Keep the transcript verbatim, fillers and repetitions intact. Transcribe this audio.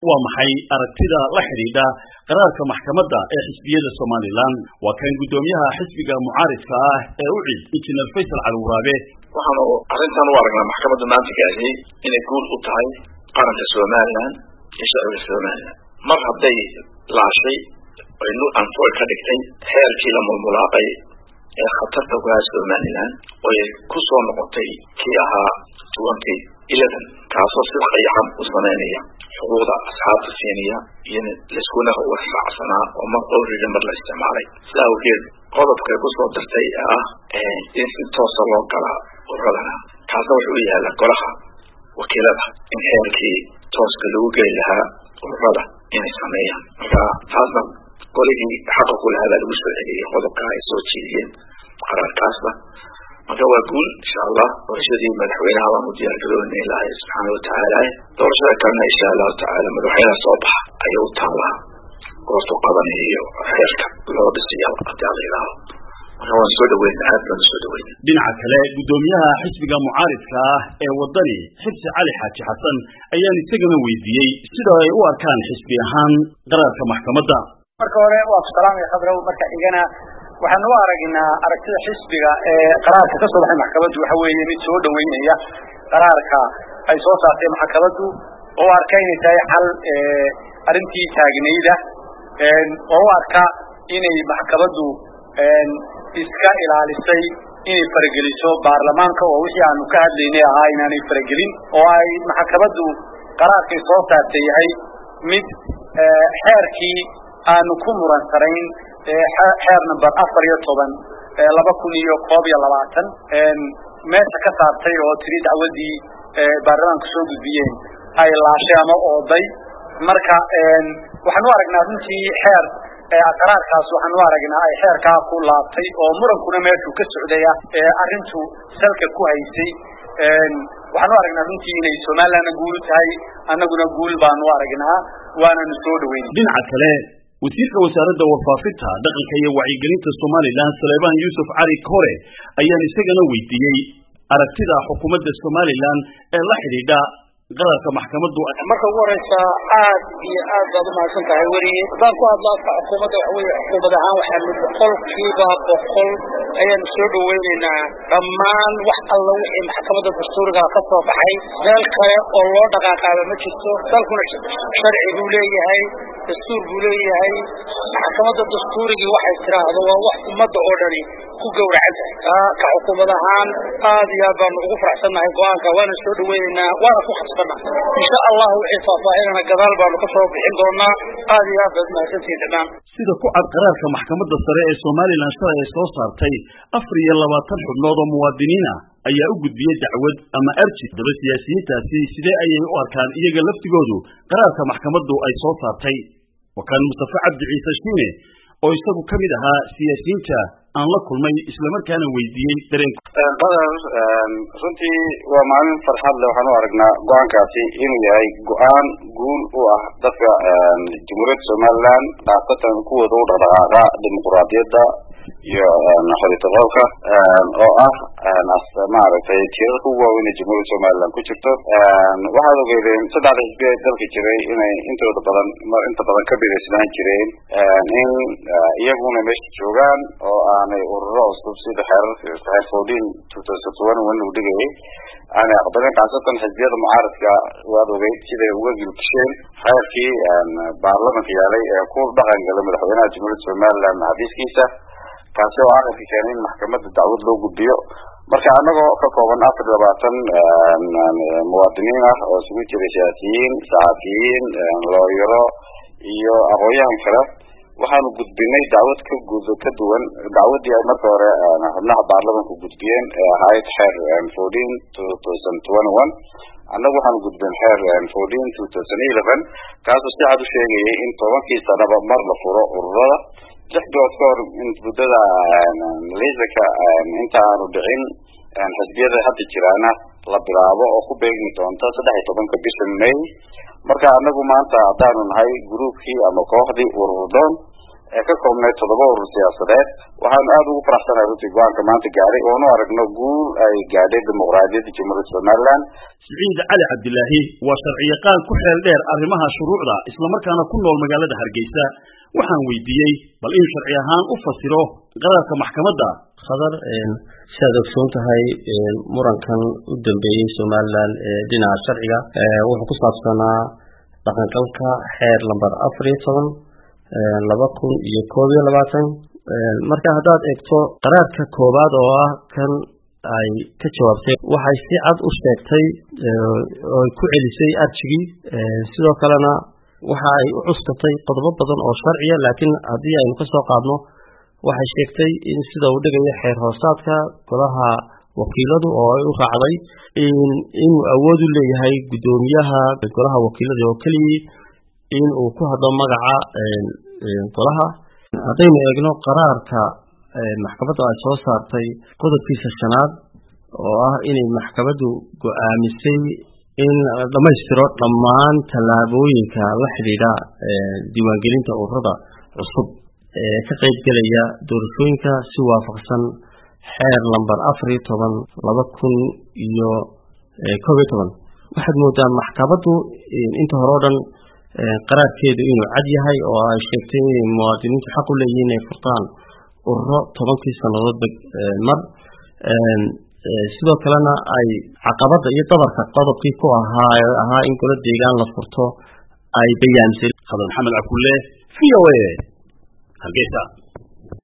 ومحي أرتدى لحريدة قرارك محكمة حزبية الصوماليلان وكان قدوميها حزبك معارض كاه أوعد إنتنا الفيصل على الورابة وحنا أرنتان وارقنا محكمة المنطقة هذه إن يقول أطهي قرن الصوماليلان يشعر الصوماليلان مرحب دي لا شيء وإنه أنفور كدكتين حيال كي لما الملاقي خطرت وقاها الصوماليلان ويكسوا نقطي كيها توانتي إلذن كاسوس الخيحة وصمانية حقوق أصحاب الثانية يعني لسكونه هو السعصنا وما قولي لمر الاستعمالي سلاو كير قضب كيكوسوا درتيئة إنسان توصلوا قلا وردنا كاسو حوية لقلها وكيلتها إن حيالكي توصلوا قيلها ورده إن سمية فهذا قولي حقق هذا المسؤولية قضب كايسو تشيدين قرار كاسبة وكما أقول إن شاء الله ورشدي مدحوينها ومدير قلون الله سبحانه وتعالى ورشد كرنا إن شاء الله تعالى مدحوينها صبح أيو تعالى ورسو قضنه وحيرك لو بسيال أتعال إله وكما نسود وين عادنا نسود وين دينع كلا قدوميها حسبك معارض كاه وضني حبس علي حاجي حسن أيان السجن ويديي سيدا واركان حسبي هان قرار كمحكمة دا marka hore waa salaam iyo khadrow marka igana waxaan u aragnaa aragtida xisbiga ee qaraarka ka soo baxay maxkamaddu waxa weeye mid soo dhaweynaya qaraarka ay soo saartay maxkamaddu oo arkay inay tahay xal ee arintii taagnayda ee oo arka inay maxkamaddu ee iska ilaalisay inay farageliso baarlamaanka oo wixii aanu ka hadlaynay ahaa inaanay faragelin oo ay maxkamaddu qaraarka soo saartay yahay mid ee xeerkii aanu ku muran sarayn xeer number afar iyo toban laba kun iyo koob iyo labaatan meesha ka saartay oo tiri dacwadii baarlamaanka soo gudbiyeen ay laashay ama ooday marka waxaan u aragnaa runtii xeer qaraarkaas waxaan u aragnaa ay xeerkaa ku laabtay oo murankuna meeshuu ka socdaya arrintu salka ku haysay waxaan u aragnaa runtii inay Soomaaliland guul tahay annaguna guul baan u aragnaa waana soo dhaweynay dhinaca kale wasiirka wasaaradda warfaafinta dhaqanka iyo wacyigelinta Soomaaliland Suleyman Yusuf Ali Kore ayaa isagana weydiiyay aragtida xukuumadda Soomaaliland ee la xidhiidha قرارك محكمة marka ugu horeysa aad iyo aad baad u mahadsan tahay wariye baan ku hadlaa xukuumadda xukuumadda ahaan waxaan boqolkiiba boqol ayaan soo dhaweynaynaa dhammaan wax alla wixii maxkamadda dastuuriga ka soo baxay meel kale oo loo dhaqaaqaaba ma jirto dalkuna sharci buu leeyahay dastuur buu leeyahay maxkamadda dastuuriga waxay tiraahdo waa wax ummadda oo dhani ku gowracan tahay ka xukuumad ahaan aad iyo aad baan ugu faraxsanahay go'aanka waana soo dhaweynaynaa waana ku xasbanahay إن شاء الله وحفاظنا قدال بالقصة بحين دونا هذه هذا ما سنتي تمام. سيدا كوعد قرارك محكمة السراء الصوماليلاند شرعي soo saartay afar iyo labaatan xubnood oo muwaadiniin ah ayaa u gudbiyay dacwad ama arji daba siyaasiyiintaasi sidee ayay u arkaan iyaga laftigoodu qaraarka maxkamaddu ay soo saartay wakaan Mustafa Cabdi Ciise Shiine oo isagu kamid ahaa siyaasiyiinta aan la kulmay isla markaana weydiiyay dareen qadar runtii waa maalin farxad leh waxaan u aragnaa go'aankaasi inuu yahay go'aan guul u ah dadka Jamhuuriyadda Soomaaliland qaasatan kuwooda u dhaqaaqa dimuqraadiyadda iyo xorriyadda oo ah maaragtay tiirarka ugu waaweyn ee Jamhuuriyadda Soomaaliland ku jirto waxaad ogeydeen saddexda xisbi ee dalka jiray inay intooda badan inta badan ka biiraysan jireen in iyaguna meesha joogaan oo aanay ururo cusub sida xeerarka fourteen two thousand twenty-one uu dhigay aanay aqbalin qaasatan xisbiyada mucaaradka waad ogeyd siday uga gilbisheen xeerkii baarlamaanka yaalay ee ku dhaqan galay madaxweynaha Jamhuuriyadda Soomaaliland xafiiskiisa kaasi oo aakhirka keenay in maxkamadda dacwad loo gudbiyo marka anagoo ka kooban afar iyo labaatan muwaadiniin ah oo isugu jira siyaasiyiin saxafiyiin looyaro iyo aqoonyahan kale waxaanu gudbinay dacwad ka guud ka duwan dacwadii ay marka hore xubnaha baarlamaanka gudbiyeen ee ahayd xeer fourteen two thousand twenty-one annagu waxaanu gudbin xeer fourteen two thousand eleven kaasoo si cad u sheegayay in tobankii sanaba mar la furo ururada lix bilood ka hor muddada malaysiaka inta aanu dhicin xisbiyada hadda jiraana la bilaabo oo ku beegmi doonta saddex iyo tobanka bisha May marka annagu maanta haddaanu nahay gruubkii ama kooxdii ururdoon ee ka koobnay toddoba urur siyaasadeed waxaan aad ugu faraxsanahay runtii go-aanka maanta gaaray oonu aragno guul ay gaadhay dimuqraadiyadda jamhuuriyadda somaliland. Siciid Cali Cabdilaahi waa sharciyaqaan ku xeel dheer arrimaha shuruucda islamarkaana ku nool magaalada Hargeysa. waxaan weydiiyey bal in sharci ahaan u fasiro qaraarka maxkamadda. khadar sidaad ogsoon tahay murankan u dambeeyey Somaliland ee dhinaca sharciga wuxuu ku saabsanaa dhaqangalka xeer lambar afar iyo toban laba kun iyo koob iyo labaatan. marka haddaad eegto qaraarka koobaad oo ah kan ay ka jawaabtay waxay si cad u sheegtay oo ku celisay arjigii sidoo kalena waxa ay u custatay qodobo badan oo sharciya laakiin haddii aynu ka soo qaadno waxay sheegtay in sida uu dhigayo xeer hoosaadka golaha wakiiladu oo ay u raacday in inuu awood u leeyahay guddoomiyaha golaha wakiilada oo keliya in uu ku hadlo magaca golaha. haddaynu eegno qaraarka maxkamadda ay soo saartay qodobkiisa shanaad oo ah inay maxkamaddu go'aamisay in dhammaystiro dhammaan tallaabooyinka la xidhiidha diiwaangelinta ururada cusub ee ka qayb gelaya doorashooyinka si waafaqsan xeer lambar afar iyo toban laba kun iyo koob iyo toban. waxaad moodaa maxkamaddu inta hore oo dhan qaraarkeedu inuu cad yahay oo ay sheegtay inay muwaadiniintu xaq u leeyihiin inay furtaan ururo tobankii sannadoodba mar sidoo kalena ay caqabada iyo dabarka qodobkii ku ahaa ahaa in golo deegaan la furto ay bayaamisay. Khadar Maxamed Cabdulle, V O A, Hargeysa.